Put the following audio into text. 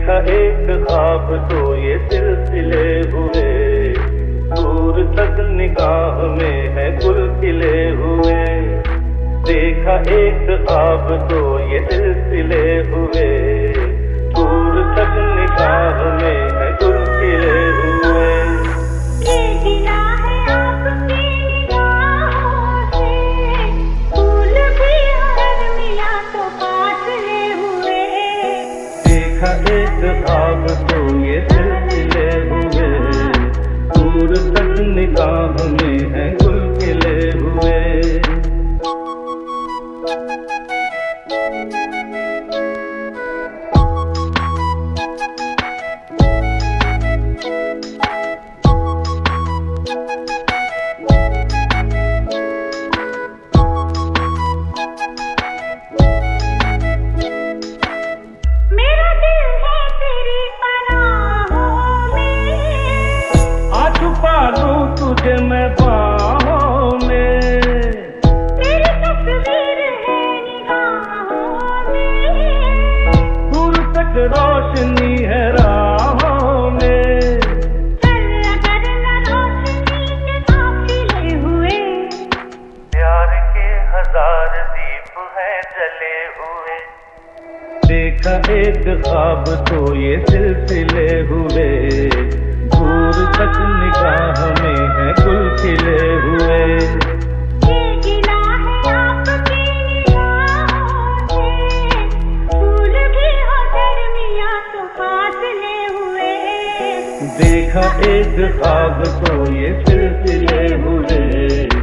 देखा एक ख्वाब तो ये सिलसिले हुए, दूर तक निगाह में है गुल खिले हुए। देखा एक ख्वाब तो ये सिलसिले हुए, दूर तक निगाह में है गुल खिले हुए। ये गिला है आपकी निगाहों से, फूल भी अगर मिला तो फासले हुए। देखा एक ख्वाब तो ये सिलसिले हुए, दूर तक निगाह में है गुल खिले हुए। मेरा दिल है तेरी पनाहों में, आ छुपा लूं तुझे मैं बाहों में। तेरी तस्वीर है निगाहों में, दूर तक रोशनी है राहों में। चल करना रोशनी के काफिले हुए। प्यार के हजार दीप हैं जले हुए। देखा एक ख्वाब तो ये सिलसिले हुए, दूर तक निगाह में है गुल खिले हुए। ये गिला है आपकी निगाहों से, फूल भी हो दरमिया तो फासले हुए। देखा एक ख्वाब तो ये सिलसिले हुए,